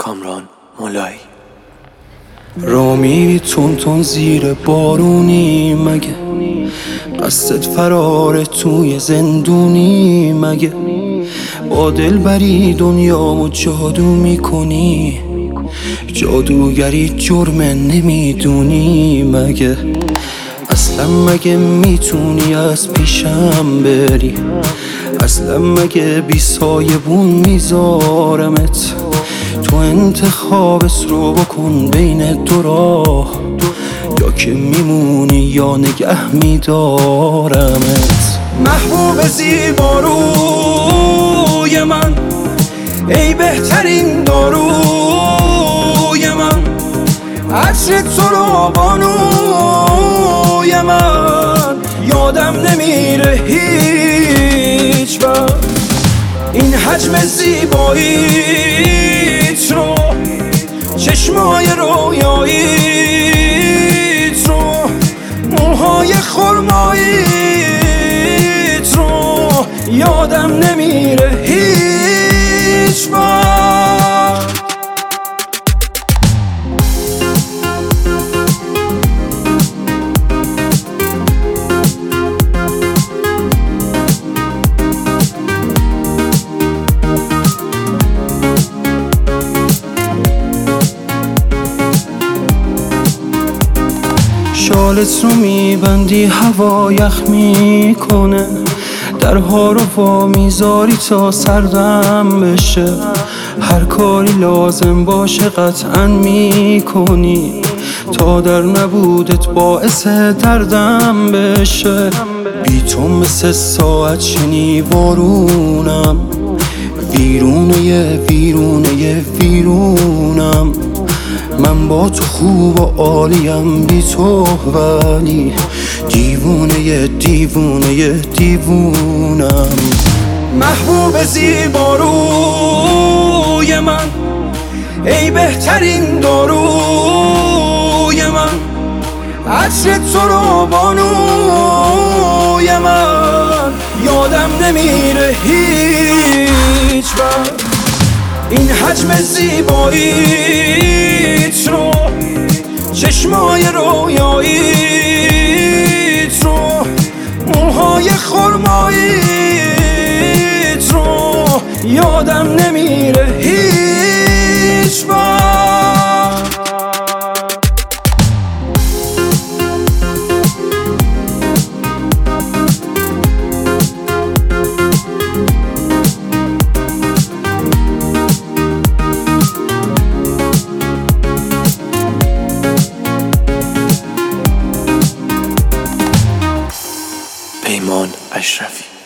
کامران مولایی. را میری تون زیر بارونی مگه؟ قصد فرار توی زندونی مگه؟ با دلبری دنیامو جادو میکنی، جادوگری جرم نمیدونی مگه؟ اصلا مگه میتونی از پیشم بری؟ اصلا مگه بی سایبون میذارمت؟ تو انتخابت رو بکن بین دو راه، یا که میمونی یا نگه میدارمت. محبوب زیباروی من، ای بهترین داروی من، عطر تو رو بانوی من، یادم نمیره هیچ وقت این حجم زیباییت رو، چشمای رویاییت رو، موهای خرماییت رو، یادم نمیره هیچ وقت. شالت رو میبندی هوا یخ میکنه، درها رو وا میذاری تا سردم بشه، هر کاری لازم باشه قطعا میکنی تا در نبودت باعث دردم بشه. بی تو مثل ساعت شنیوارونم، ویرونه ویرونم. من با تو خوب و عالیم، بی تو ولی دیوونم. محبوب زیباروی من، ای بهترین داروی من، عطر تو رو بانوی من، یادم نمیره هیچ وقت این حجم زیباییت رو، چشمای رویاییت رو، موهای خرماییت رو، یادم نمیره هیچ وقت. پیمان اشرفی.